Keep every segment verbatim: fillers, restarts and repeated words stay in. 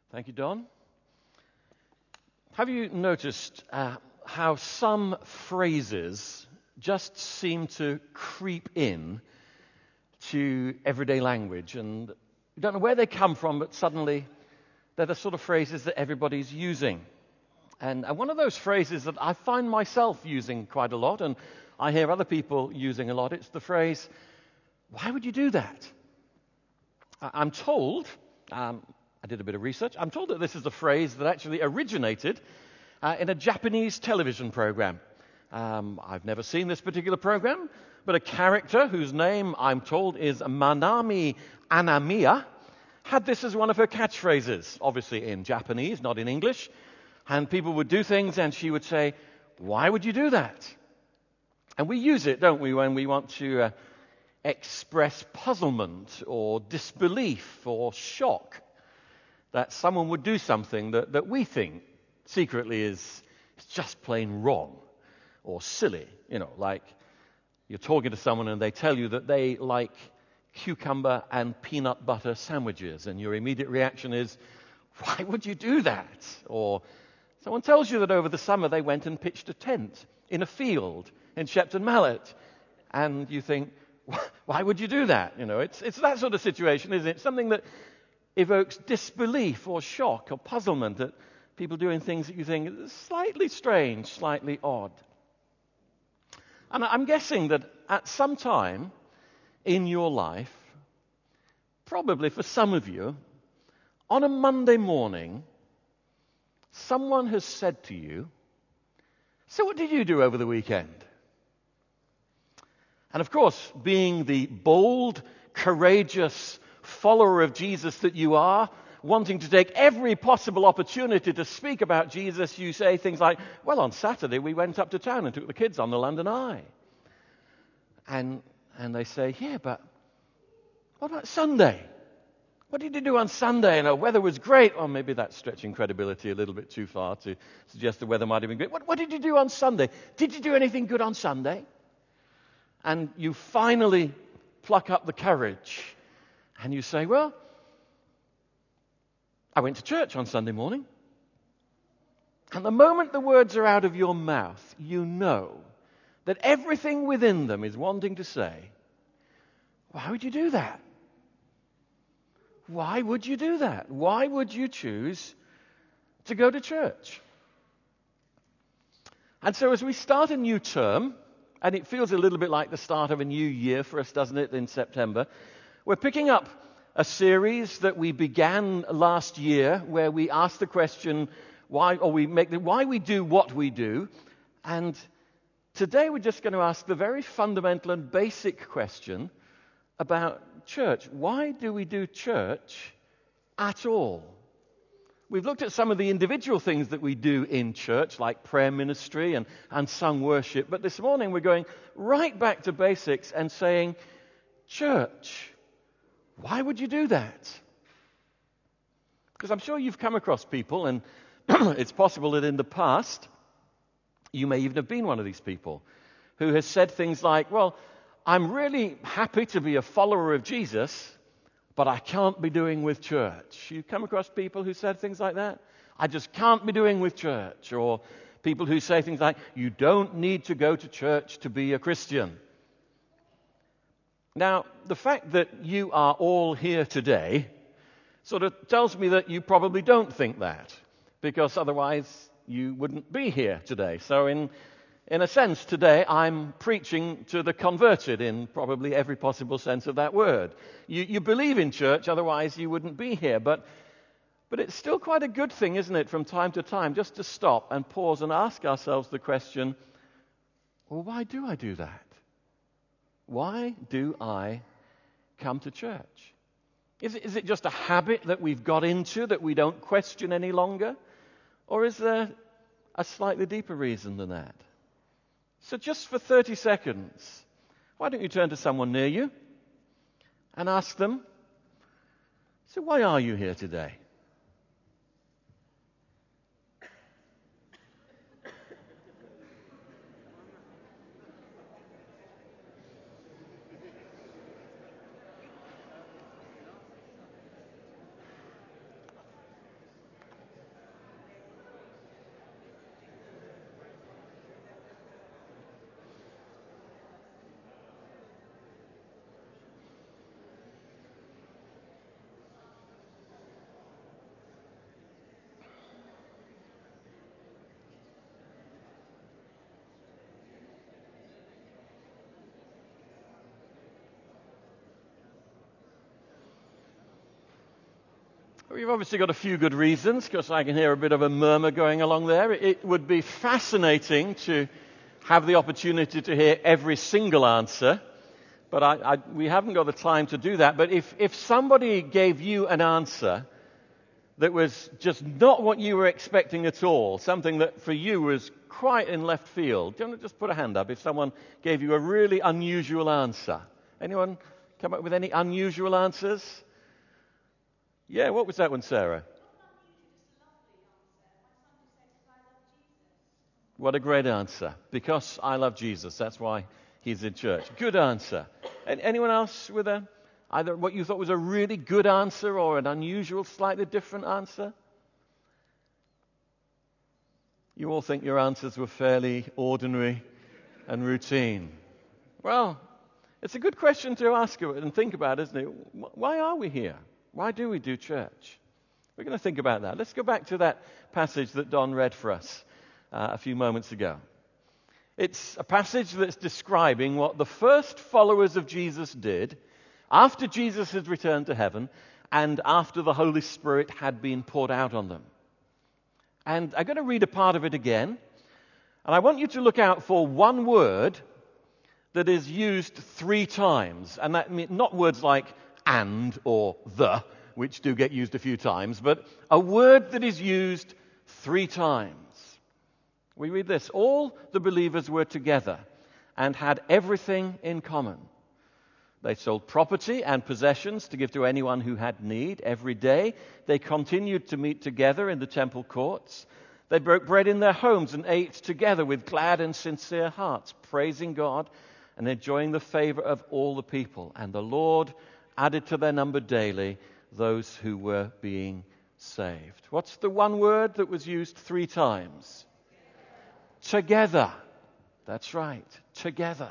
Thank you, Don. Have you noticed uh, how some phrases just seem to creep in to everyday language, and you don't know where they come from, but suddenly they're the sort of phrases that everybody's using. And, and one of those phrases that I find myself using quite a lot, and I hear other people using a lot, it's the phrase, "Why would you do that?" I- I'm told, um, I did a bit of research, I'm told that this is a phrase that actually originated uh, in a Japanese television program. Um, I've never seen this particular program, but a character whose name, I'm told, is Manami Anamiya, had this as one of her catchphrases, obviously in Japanese, not in English. And people would do things and she would say, "Why would you do that?" And we use it, don't we, when we want to uh, express puzzlement or disbelief or shock that someone would do something that, that we think secretly is just plain wrong or silly. You know, like you're talking to someone and they tell you that they like cucumber and peanut butter sandwiches, and your immediate reaction is, "Why would you do that?" Or someone tells you that over the summer they went and pitched a tent in a field in Shepton Mallet, and you think, "Why would you do that?" You know, it's it's that sort of situation, isn't it? Something that evokes disbelief or shock or puzzlement at people doing things that you think are slightly strange, slightly odd. And I'm guessing that at some time in your life, probably for some of you, on a Monday morning, someone has said to you, "So what did you do over the weekend?" And of course, being the bold, courageous follower of Jesus that you are, wanting to take every possible opportunity to speak about Jesus, you say things like, "Well, on Saturday we went up to town and took the kids on the London Eye." And, and they say, "Yeah, but what about Sunday? What did you do on Sunday?" And the weather was great. Or maybe that's stretching credibility a little bit too far to suggest the weather might have been great. What, what did you do on Sunday? Did you do anything good on Sunday? And you finally pluck up the courage and you say, "Well, I went to church on Sunday morning." And the moment the words are out of your mouth, you know that everything within them is wanting to say, "Why would you do that? Why would you do that? Why would you choose to go to church?" And so as we start a new term, and it feels a little bit like the start of a new year for us, doesn't it, in September, we're picking up a series that we began last year where we ask the question, why, or we make the, why we do what we do. And today we're just going to ask the very fundamental and basic question about church. Why do we do church at all? We've looked at some of the individual things that we do in church, like prayer ministry and, and sung worship. But this morning we're going right back to basics and saying, church, why would you do that? Because I'm sure you've come across people, and it's possible that in the past you may even have been one of these people who has said things like, "Well, I'm really happy to be a follower of Jesus, but I can't be doing with church." You've come across people who said things like that? "I just can't be doing with church." Or people who say things like, "You don't need to go to church to be a Christian." Now, the fact that you are all here today sort of tells me that you probably don't think that, because otherwise you wouldn't be here today. So in In a sense, today I'm preaching to the converted in probably every possible sense of that word. You, you believe in church, otherwise you wouldn't be here. But, but it's still quite a good thing, isn't it, from time to time, just to stop and pause and ask ourselves the question, well, why do I do that? Why do I come to church? Is it, is it just a habit that we've got into that we don't question any longer? Or is there a slightly deeper reason than that? So just for thirty seconds, why don't you turn to someone near you and ask them, "So why are you here today?" We've obviously got a few good reasons, because I can hear a bit of a murmur going along there. It would be fascinating to have the opportunity to hear every single answer, but I, I, we haven't got the time to do that. But if, if somebody gave you an answer that was just not what you were expecting at all, something that for you was quite in left field, do you want to just put a hand up if someone gave you a really unusual answer? Anyone come up with any unusual answers? Yeah, what was that one, Sarah? What a great answer. Because I love Jesus, that's why he's in church. Good answer. And anyone else with a either what you thought was a really good answer or an unusual, slightly different answer? You all think your answers were fairly ordinary and routine. Well, it's a good question to ask and think about, isn't it? Why are we here? Why do we do church? We're going to think about that. Let's go back to that passage that Don read for us uh, a few moments ago. It's a passage that's describing what the first followers of Jesus did after Jesus had returned to heaven and after the Holy Spirit had been poured out on them. And I'm going to read a part of it again. And I want you to look out for one word that is used three times. And that means not words like and or the, which do get used a few times, but a word that is used three times. We read this: all the believers were together and had everything in common. They sold property and possessions to give to anyone who had need. Every day they continued to meet together in the temple courts. They broke bread in their homes and ate together with glad and sincere hearts, praising God and enjoying the favor of all the people. And the Lord added to their number daily those who were being saved. What's the one word that was used three times? Together. That's right. Together.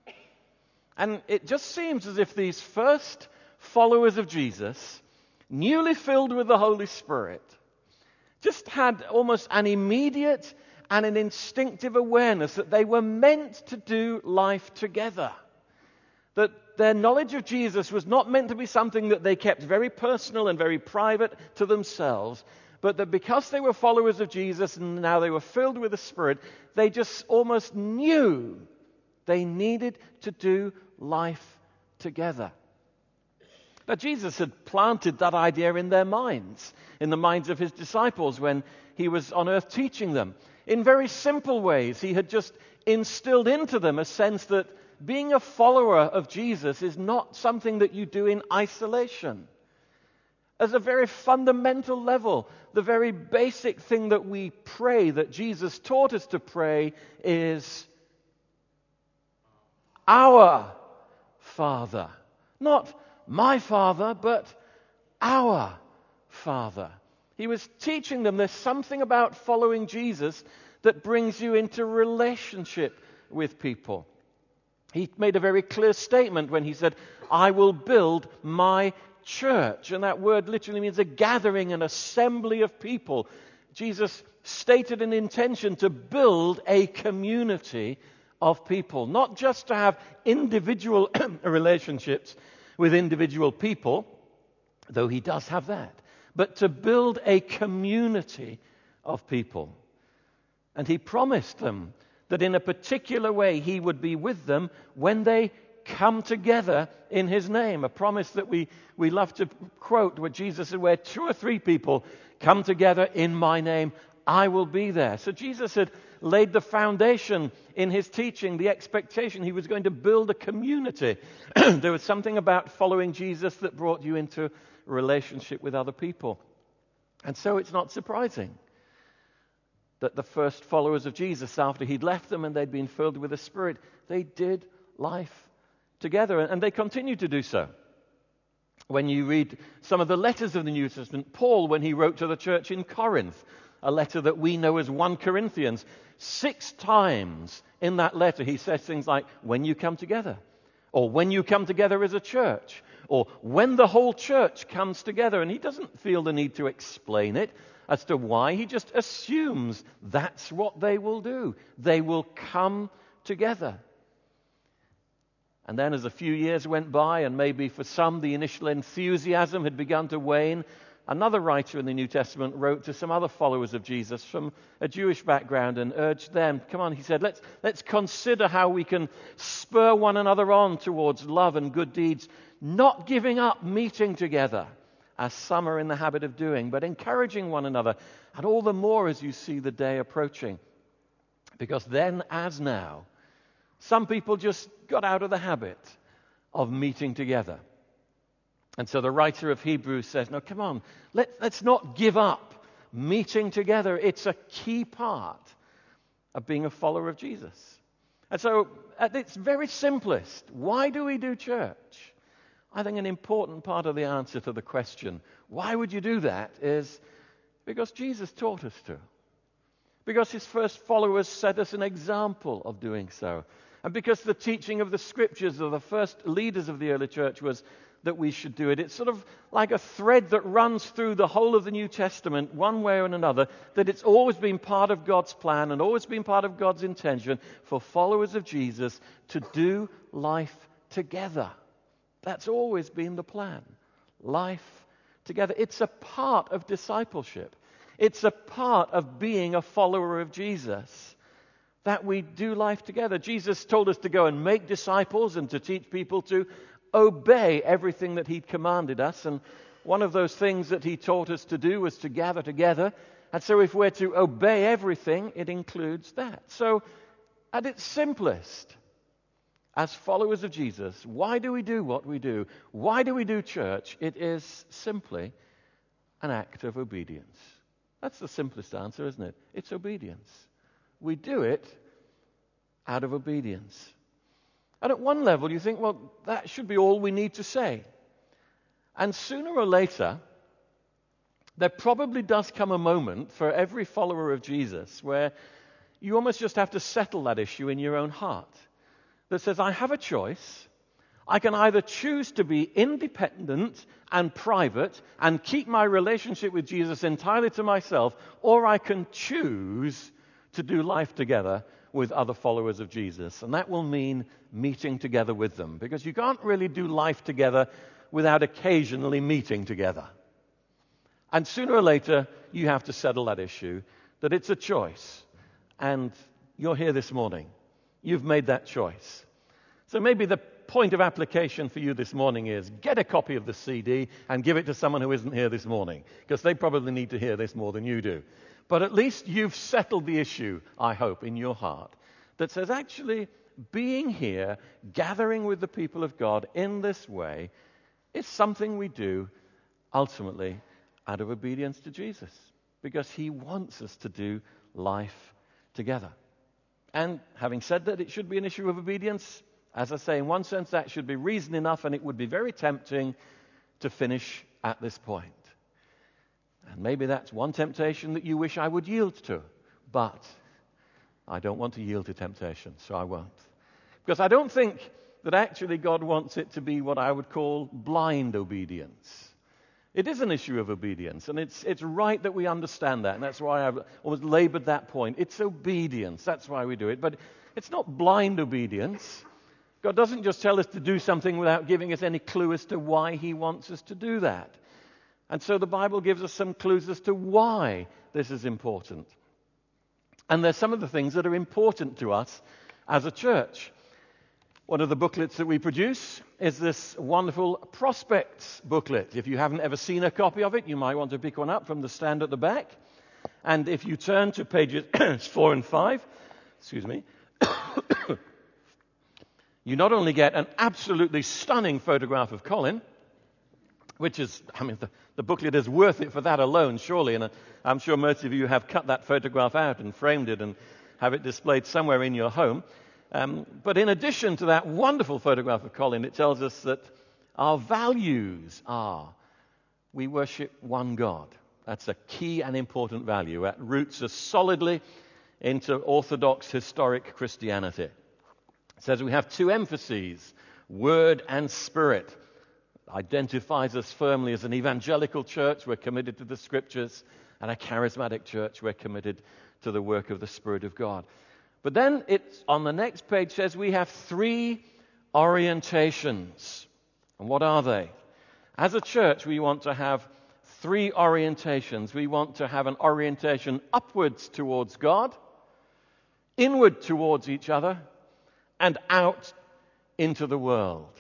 And it just seems as if these first followers of Jesus, newly filled with the Holy Spirit, just had almost an immediate and an instinctive awareness that they were meant to do life together. That their knowledge of Jesus was not meant to be something that they kept very personal and very private to themselves, but that because they were followers of Jesus and now they were filled with the Spirit, they just almost knew they needed to do life together. Now, Jesus had planted that idea in their minds, in the minds of his disciples when he was on earth teaching them. In very simple ways, he had just instilled into them a sense that being a follower of Jesus is not something that you do in isolation. As a very fundamental level, the very basic thing that we pray, that Jesus taught us to pray, is our Father. Not my Father, but our Father. He was teaching them there's something about following Jesus that brings you into relationship with people. He made a very clear statement when he said, I will build my church. And that word literally means a gathering, an assembly of people. Jesus stated an intention to build a community of people, not just to have individual relationships with individual people, though he does have that, but to build a community of people. And he promised them that in a particular way he would be with them when they come together in his name. A promise that we, we love to quote, where Jesus said, where two or three people come together in my name, I will be there. So Jesus had laid the foundation in his teaching, the expectation he was going to build a community. There was something about following Jesus that brought you into a relationship with other people. And so it's not surprising that the first followers of Jesus, after he'd left them and they'd been filled with the Spirit, they did life together, and they continue to do so. When you read some of the letters of the New Testament, Paul, when he wrote to the church in Corinth, a letter that we know as First Corinthians, six times in that letter he says things like, when you come together, or when you come together as a church, or when the whole church comes together. And he doesn't feel the need to explain it as to why. He just assumes that's what they will do. They will come together. And then as a few years went by, and maybe for some the initial enthusiasm had begun to wane, another writer in the New Testament wrote to some other followers of Jesus from a Jewish background and urged them, come on, he said, let's, let's consider how we can spur one another on towards love and good deeds, not giving up meeting together, as some are in the habit of doing, but encouraging one another, and all the more as you see the day approaching. Because then, as now, some people just got out of the habit of meeting together. And so the writer of Hebrews says, no, come on, let, let's not give up meeting together. It's a key part of being a follower of Jesus. And so at its very simplest, why do we do church? I think an important part of the answer to the question, why would you do that, is because Jesus taught us to. Because his first followers set us an example of doing so. And because the teaching of the scriptures of the first leaders of the early church was that we should do it. It's sort of like a thread that runs through the whole of the New Testament, one way or another, that it's always been part of God's plan and always been part of God's intention for followers of Jesus to do life together. That's always been the plan. Life together. It's a part of discipleship. It's a part of being a follower of Jesus, that we do life together. Jesus told us to go and make disciples and to teach people to obey everything that he'd commanded us. And one of those things that he taught us to do was to gather together. And so if we're to obey everything, it includes that. So at its simplest, as followers of Jesus, why do we do what we do? Why do we do church? It is simply an act of obedience. That's the simplest answer, isn't it? It's obedience. We do it out of obedience. And at one level, you think, well, that should be all we need to say. And sooner or later, there probably does come a moment for every follower of Jesus where you almost just have to settle that issue in your own heart. That says, I have a choice. I can either choose to be independent and private and keep my relationship with Jesus entirely to myself, or I can choose to do life together with other followers of Jesus. And that will mean meeting together with them, because you can't really do life together without occasionally meeting together. And sooner or later, you have to settle that issue, that it's a choice. And you're here this morning. You've made that choice. So maybe the point of application for you this morning is get a copy of the C D and give it to someone who isn't here this morning, because they probably need to hear this more than you do. But at least you've settled the issue, I hope, in your heart, that says actually being here, gathering with the people of God in this way, is something we do ultimately out of obedience to Jesus, because he wants us to do life together. And having said that, it should be an issue of obedience. As I say, in one sense, that should be reason enough, and it would be very tempting to finish at this point. And maybe that's one temptation that you wish I would yield to. But I don't want to yield to temptation, so I won't. Because I don't think that actually God wants it to be what I would call blind obedience. It is an issue of obedience, and it's it's right that we understand that, and that's why I've always labored that point. It's obedience. That's why we do it. But it's not blind obedience. God doesn't just tell us to do something without giving us any clue as to why he wants us to do that. And so the Bible gives us some clues as to why this is important. And there's some of the things that are important to us as a church. One of the booklets that we produce is this wonderful Prospects booklet. If you haven't ever seen a copy of it, you might want to pick one up from the stand at the back. And if you turn to pages four and five, excuse me, you not only get an absolutely stunning photograph of Colin, which is, I mean, the, the booklet is worth it for that alone, surely. And I'm sure most of you have cut that photograph out and framed it and have it displayed somewhere in your home. Um, but in addition to that wonderful photograph of Colin, it tells us that our values are we worship one God. That's a key and important value. That roots us solidly into Orthodox historic Christianity. It says we have two emphases, word and spirit. It identifies us firmly as an evangelical church. We're committed to the scriptures. And a charismatic church. We're committed to the work of the Spirit of God. But then it's on the next page says we have three orientations. And what are they? As a church, we want to have three orientations. We want to have an orientation upwards towards God, inward towards each other, and out into the world.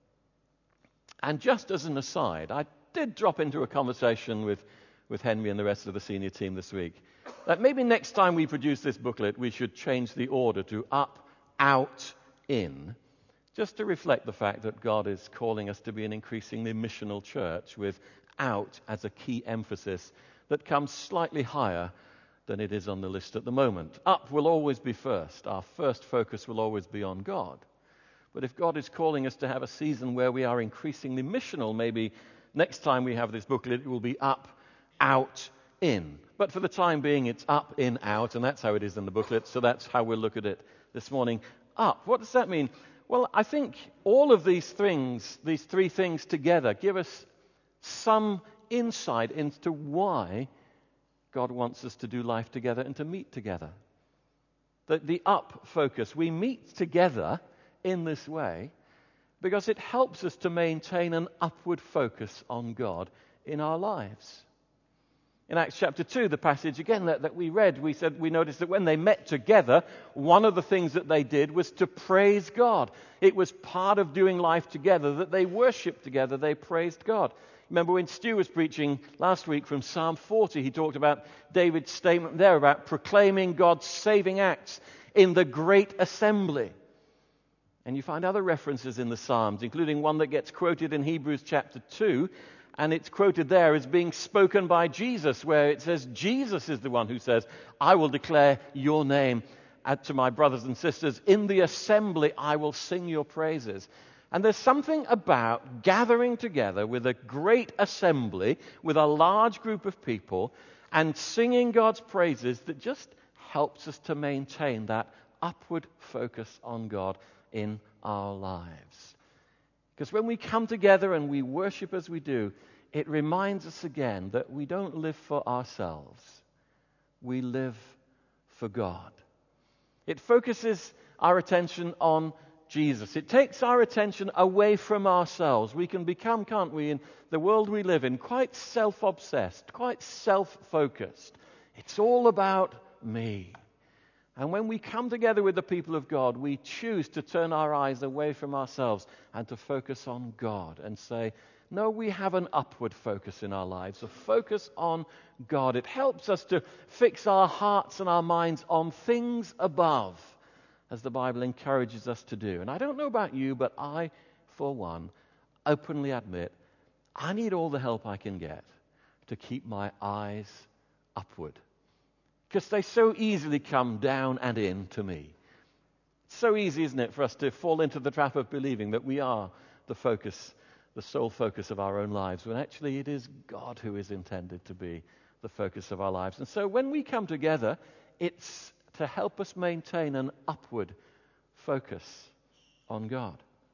And just as an aside, I did drop into a conversation with, with Henry and the rest of the senior team this week that maybe next time we produce this booklet, we should change the order to up, out, in, just to reflect the fact that God is calling us to be an increasingly missional church with out as a key emphasis that comes slightly higher than it is on the list at the moment. Up will always be first. Our first focus will always be on God. But if God is calling us to have a season where we are increasingly missional, maybe next time we have this booklet, it will be up, out, in. But for the time being, it's up, in, out, and that's how it is in the booklet, so that's how we'll look at it this morning. Up. What does that mean? Well, I think all of these things, these three things together, give us some insight into why God wants us to do life together and to meet together. The, the up focus, we meet together in this way because it helps us to maintain an upward focus on God in our lives. In Acts chapter two, the passage again that, that we read, we said we noticed that when they met together, one of the things that they did was to praise God. It was part of doing life together that they worshiped together, they praised God. Remember when Stu was preaching last week from Psalm forty, he talked about David's statement there about proclaiming God's saving acts in the great assembly. And you find other references in the Psalms, including one that gets quoted in Hebrews chapter two, and it's quoted there as being spoken by Jesus, where it says Jesus is the one who says, I will declare your name to my brothers and sisters. In the assembly I will sing your praises. And there's something about gathering together with a great assembly, with a large group of people, and singing God's praises that just helps us to maintain that upward focus on God in our lives. Because when we come together and we worship as we do, it reminds us again that we don't live for ourselves. We live for God. It focuses our attention on Jesus. It takes our attention away from ourselves. We can become, can't we, in the world we live in, quite self-obsessed, quite self-focused. It's all about me. And when we come together with the people of God, we choose to turn our eyes away from ourselves and to focus on God and say, no, we have an upward focus in our lives, a focus on God. It helps us to fix our hearts and our minds on things above, as the Bible encourages us to do. And I don't know about you, but I, for one, openly admit I need all the help I can get to keep my eyes upward. Because they so easily come down and in to me. It's so easy, isn't it, for us to fall into the trap of believing that we are the focus, the sole focus of our own lives, when actually it is God who is intended to be the focus of our lives. And so when we come together, it's to help us maintain an upward focus on God.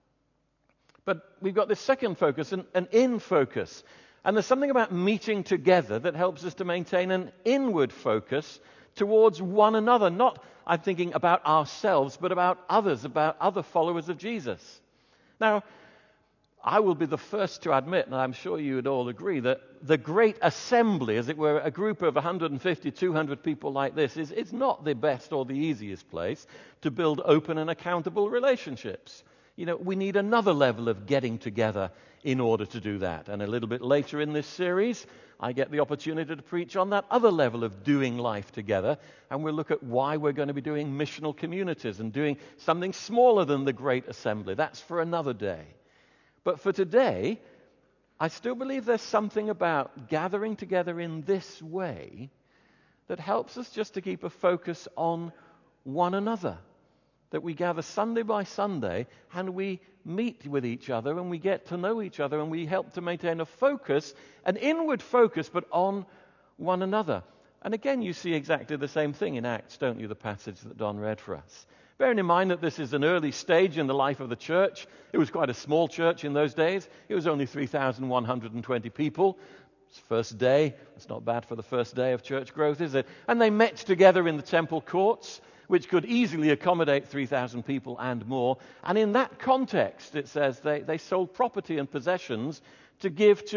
But we've got this second focus, an, an in focus. And there's something about meeting together that helps us to maintain an inward focus towards one another. Not, I'm thinking, about ourselves, but about others, about other followers of Jesus. Now, I will be the first to admit, and I'm sure you would all agree, that the great assembly, as it were, a group of one hundred fifty, two hundred people like this, is it's not the best or the easiest place to build open and accountable relationships. You know, we need another level of getting together in order to do that. And a little bit later in this series, I get the opportunity to preach on that other level of doing life together. And we'll look at why we're going to be doing missional communities and doing something smaller than the Great Assembly. That's for another day. But for today, I still believe there's something about gathering together in this way that helps us just to keep a focus on one another. That we gather Sunday by Sunday and we meet with each other and we get to know each other and we help to maintain a focus, an inward focus, but on one another. And again, you see exactly the same thing in Acts, don't you, the passage that Don read for us. Bearing in mind that this is an early stage in the life of the church. It was quite a small church in those days. It was only three thousand one hundred twenty people. It's first day. It's not bad for the first day of church growth, is it? And they met together in the temple courts, which could easily accommodate three thousand people and more. And in that context, it says they, they sold property and possessions to give to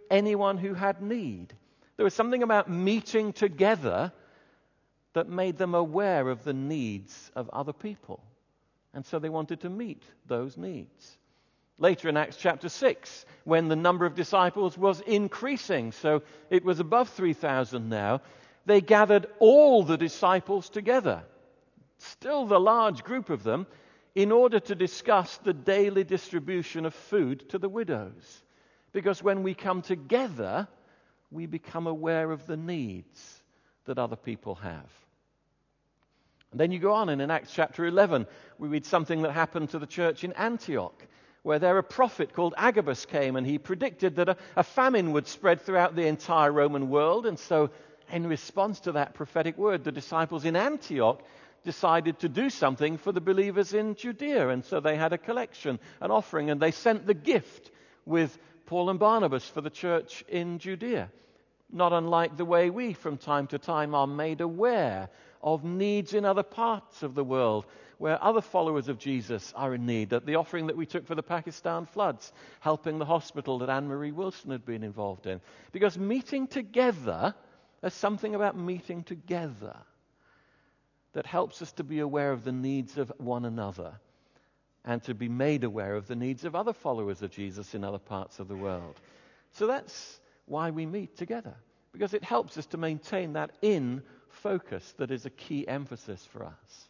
anyone who had need. There was something about meeting together that made them aware of the needs of other people. And so they wanted to meet those needs. Later in Acts chapter six, when the number of disciples was increasing, so it was above three thousand now, they gathered all the disciples together, still the large group of them, in order to discuss the daily distribution of food to the widows. Because when we come together, we become aware of the needs that other people have. And then you go on, and in Acts chapter eleven, we read something that happened to the church in Antioch, where there a prophet called Agabus came, and he predicted that a, a famine would spread throughout the entire Roman world. And so, in response to that prophetic word, the disciples in Antioch decided to do something for the believers in Judea. And so they had a collection, an offering, and they sent the gift with Paul and Barnabas for the church in Judea. Not unlike the way we, from time to time, are made aware of needs in other parts of the world, where other followers of Jesus are in need. That the offering that we took for the Pakistan floods, helping the hospital that Anne-Marie Wilson had been involved in. Because meeting together, there's something about meeting together that helps us to be aware of the needs of one another and to be made aware of the needs of other followers of Jesus in other parts of the world. So that's why we meet together, because it helps us to maintain that in focus that is a key emphasis for us.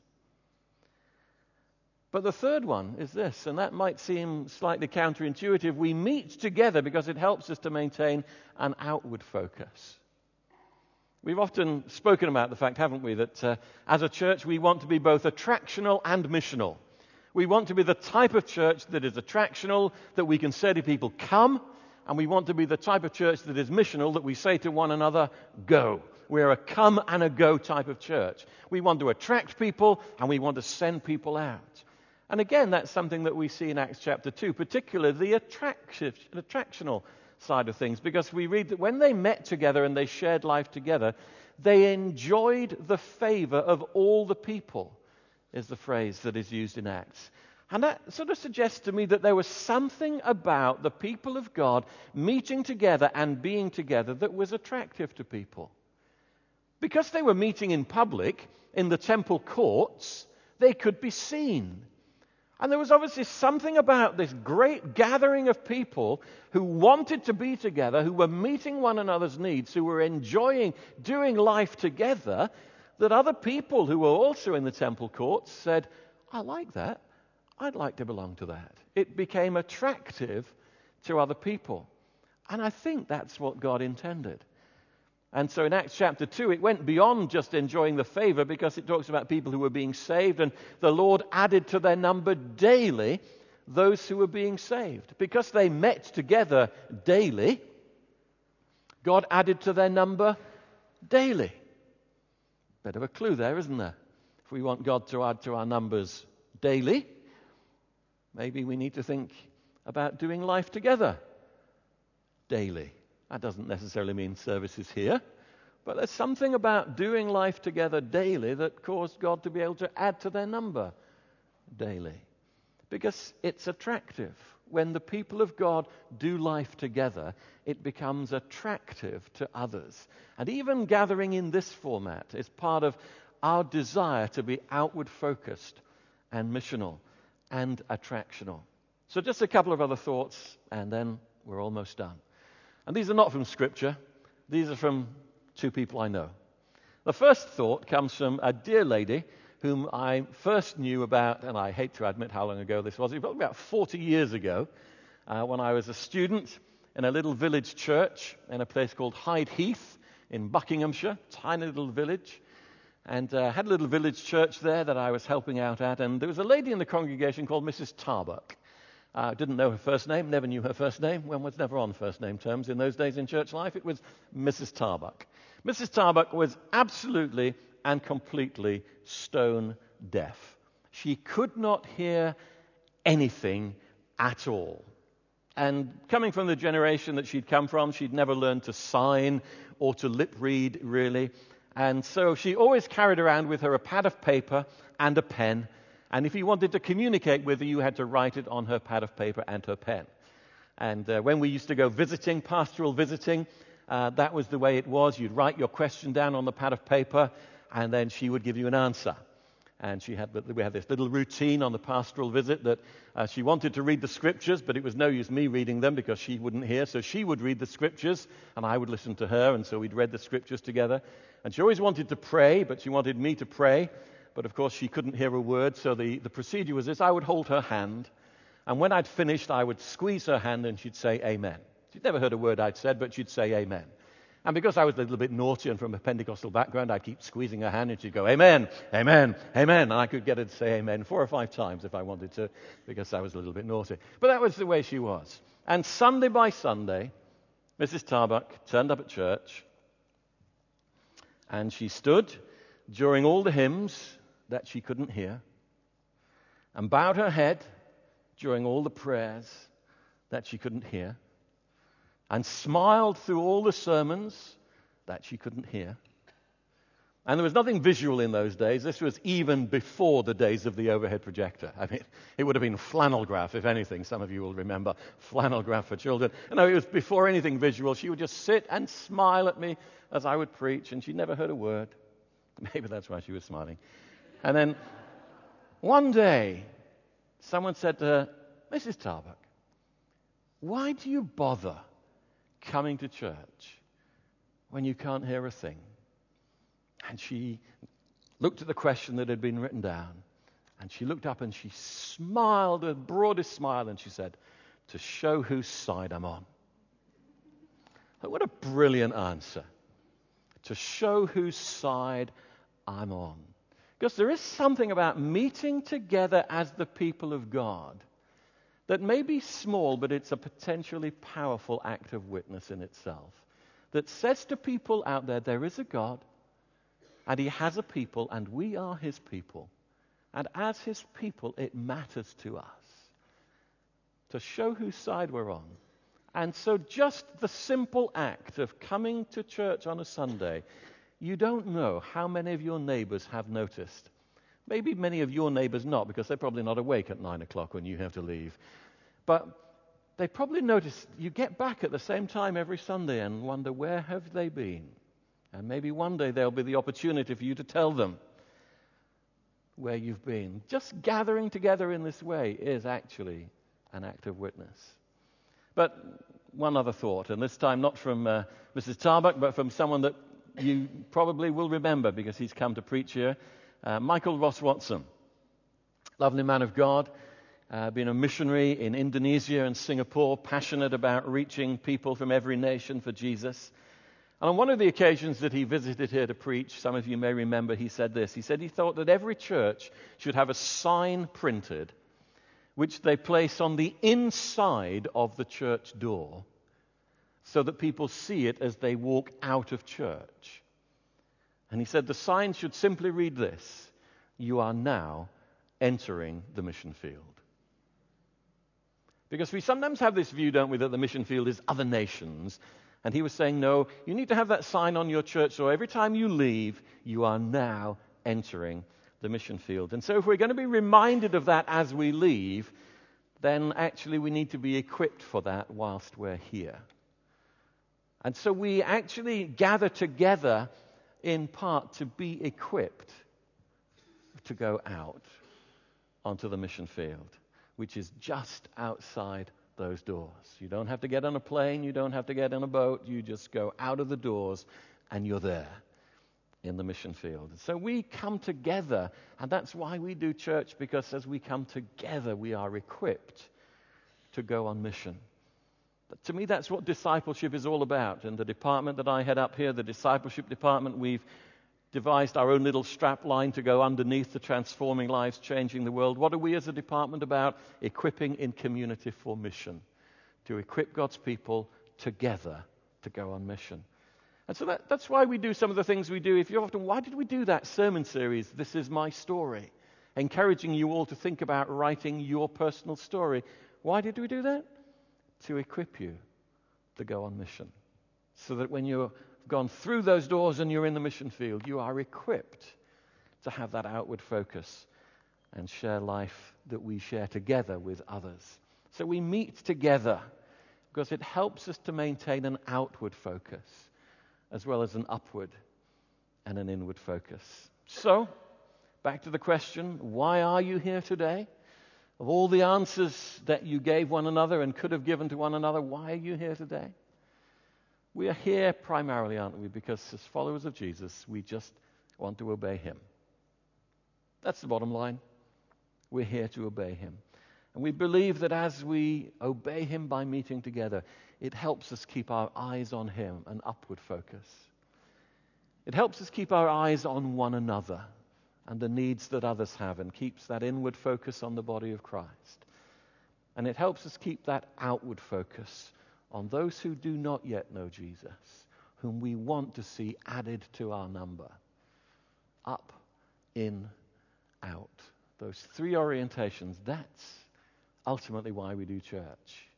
But the third one is this, and that might seem slightly counterintuitive. We meet together because it helps us to maintain an outward focus. We've often spoken about the fact, haven't we, that uh, as a church we want to be both attractional and missional. We want to be the type of church that is attractional, that we can say to people, come, and we want to be the type of church that is missional, that we say to one another, go. We're a come and a go type of church. We want to attract people, and we want to send people out. And again, that's something that we see in Acts chapter two, particularly the attractive, attractional side of things, because we read that when they met together and they shared life together, they enjoyed the favor of all the people, is the phrase that is used in Acts. And that sort of suggests to me that there was something about the people of God meeting together and being together that was attractive to people. Because they were meeting in public, in the temple courts, they could be seen. And there was obviously something about this great gathering of people who wanted to be together, who were meeting one another's needs, who were enjoying doing life together, that other people who were also in the temple courts said, I like that. I'd like to belong to that. It became attractive to other people. And I think that's what God intended. And so in Acts chapter two, it went beyond just enjoying the favor, because it talks about people who were being saved, and the Lord added to their number daily those who were being saved. Because they met together daily, God added to their number daily. Bit of a clue there, isn't there? If we want God to add to our numbers daily, maybe we need to think about doing life together daily. That doesn't necessarily mean services here, but there's something about doing life together daily that caused God to be able to add to their number daily. Because it's attractive. When the people of God do life together, it becomes attractive to others. And even gathering in this format is part of our desire to be outward focused and missional and attractional. So just a couple of other thoughts, and then we're almost done. And these are not from Scripture. These are from two people I know. The first thought comes from a dear lady whom I first knew about, and I hate to admit how long ago this was, it was about forty years ago, uh, when I was a student in a little village church in a place called Hyde Heath in Buckinghamshire, tiny little village, and uh, had a little village church there that I was helping out at, and there was a lady in the congregation called Missus Tarbuck. I uh, didn't know her first name, never knew her first name. One was never on first name terms in those days in church life. It was Missus Tarbuck. Missus Tarbuck was absolutely and completely stone deaf. She could not hear anything at all. And coming from the generation that she'd come from, she'd never learned to sign or to lip read, really. And so she always carried around with her a pad of paper and a pen. And if you wanted to communicate with her, you had to write it on her pad of paper and her pen. And uh, when we used to go visiting, pastoral visiting, uh, that was the way it was. You'd write your question down on the pad of paper, and then she would give you an answer. And she had, we had this little routine on the pastoral visit that uh, she wanted to read the scriptures, but it was no use me reading them because she wouldn't hear. So she would read the scriptures, and I would listen to her, and so we'd read the scriptures together. And she always wanted to pray, but she wanted me to pray. But of course, she couldn't hear a word, so the, the procedure was this. I would hold her hand, and when I'd finished, I would squeeze her hand, and she'd say amen. She'd never heard a word I'd said, but she'd say amen. And because I was a little bit naughty and from a Pentecostal background, I'd keep squeezing her hand and she'd go, amen, amen, amen. And I could get her to say amen four or five times if I wanted to, because I was a little bit naughty. But that was the way she was. And Sunday by Sunday, Missus Tarbuck turned up at church, and she stood during all the hymns that she couldn't hear, and bowed her head during all the prayers that she couldn't hear, and smiled through all the sermons that she couldn't hear. And there was nothing visual in those days. This was even before the days of the overhead projector. I mean, it would have been flannel graph, if anything. Some of you will remember flannel graph for children. No, it was before anything visual. She would just sit and smile at me as I would preach, and she never heard a word. Maybe that's why she was smiling. And then one day, someone said to her, Missus Tarbuck, why do you bother coming to church when you can't hear a thing? And she looked at the question that had been written down, and she looked up and she smiled, the broadest smile, and she said, to show whose side I'm on. What a brilliant answer. To show whose side I'm on. Because there is something about meeting together as the people of God that may be small, but it's a potentially powerful act of witness in itself. That says to people out there, there is a God, and He has a people, and we are His people. And as His people, it matters to us to show whose side we're on. And so just the simple act of coming to church on a Sunday, you don't know how many of your neighbors have noticed. Maybe many of your neighbors not, because they're probably not awake at nine o'clock when you have to leave. But they probably notice you get back at the same time every Sunday and wonder, where have they been? And maybe one day there'll be the opportunity for you to tell them where you've been. Just gathering together in this way is actually an act of witness. But one other thought, and this time not from uh, Missus Tarbuck, but from someone that you probably will remember because he's come to preach here. Uh, Michael Ross Watson, lovely man of God, uh, been a missionary in Indonesia and Singapore, passionate about reaching people from every nation for Jesus. And on one of the occasions that he visited here to preach, some of you may remember, he said this. He said he thought that every church should have a sign printed which they place on the inside of the church door so that people see it as they walk out of church. And he said the sign should simply read this: you are now entering the mission field. Because we sometimes have this view, don't we, that the mission field is other nations. And he was saying, no, you need to have that sign on your church door. Every time you leave, you are now entering the mission field. And so if we're going to be reminded of that as we leave, then actually we need to be equipped for that whilst we're here. And so we actually gather together in part to be equipped to go out onto the mission field, which is just outside those doors. You don't have to get on a plane, you don't have to get on a boat, you just go out of the doors and you're there in the mission field. So we come together, and that's why we do church, because as we come together we are equipped to go on mission. But to me, that's what discipleship is all about. In the department that I head up here, the discipleship department, we've devised our own little strap line to go underneath the transforming lives, changing the world. What are we as a department about? Equipping in community for mission. To equip God's people together to go on mission. And so that, that's why we do some of the things we do. If you're often, why did we do that sermon series, This Is My Story? Encouraging you all to think about writing your personal story. Why did we do that? To equip you to go on mission. So that when you're gone through those doors and you're in the mission field, you are equipped to have that outward focus and share life that we share together with others. So we meet together because it helps us to maintain an outward focus as well as an upward and an inward focus. So, back to the question, why are you here today? Of all the answers that you gave one another and could have given to one another, why are you here today? We are here primarily, aren't we, because as followers of Jesus, we just want to obey him. That's the bottom line. We're here to obey him. And we believe that as we obey him by meeting together, it helps us keep our eyes on him, an upward focus. It helps us keep our eyes on one another and the needs that others have, and keeps that inward focus on the body of Christ. And it helps us keep that outward focus on those who do not yet know Jesus, whom we want to see added to our number. Up, in, out. Those three orientations, that's ultimately why we do church.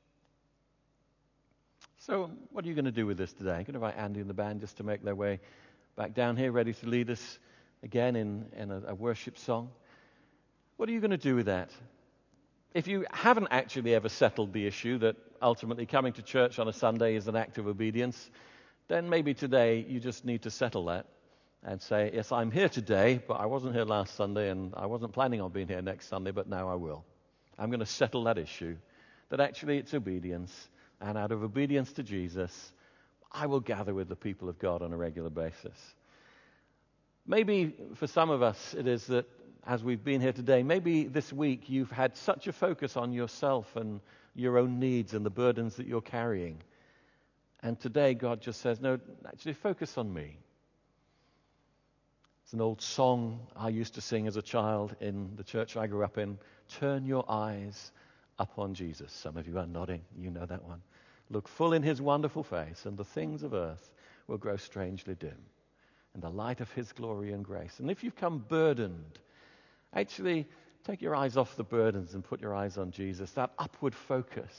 So what are you going to do with this today? I'm going to invite Andy and the band just to make their way back down here, ready to lead us again in, in a, a worship song. What are you going to do with that? If you haven't actually ever settled the issue that ultimately coming to church on a Sunday is an act of obedience, then maybe today you just need to settle that and say, yes, I'm here today, but I wasn't here last Sunday, and I wasn't planning on being here next Sunday, but now I will. I'm going to settle that issue, that actually it's obedience, and out of obedience to Jesus, I will gather with the people of God on a regular basis. Maybe for some of us it is that as we've been here today, maybe this week you've had such a focus on yourself and your own needs and the burdens that you're carrying. And today God just says, no, actually focus on me. It's an old song I used to sing as a child in the church I grew up in. Turn your eyes upon Jesus. Some of you are nodding. You know that one. Look full in his wonderful face, and the things of earth will grow strangely dim in the light of his glory and grace. And if you've come burdened, actually take your eyes off the burdens and put your eyes on Jesus. That upward focus.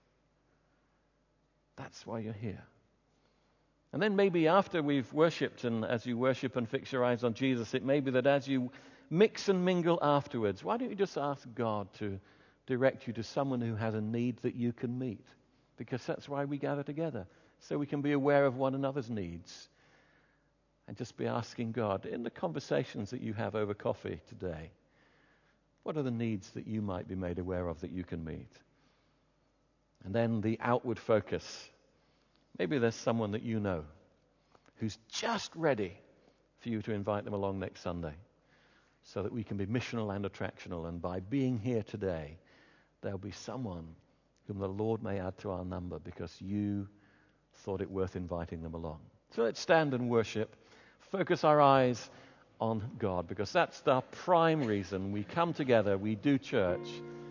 That's why you're here. And then maybe after we've worshipped, and as you worship and fix your eyes on Jesus, it may be that as you mix and mingle afterwards, why don't you just ask God to direct you to someone who has a need that you can meet? Because that's why we gather together, so we can be aware of one another's needs. And just be asking God, in the conversations that you have over coffee today, what are the needs that you might be made aware of that you can meet? And then the outward focus. Maybe there's someone that you know who's just ready for you to invite them along next Sunday, so that we can be missional and attractional. And by being here today, there'll be someone whom the Lord may add to our number because you thought it worth inviting them along. So let's stand and worship. Focus our eyes on God, because that's the prime reason we come together, we do church.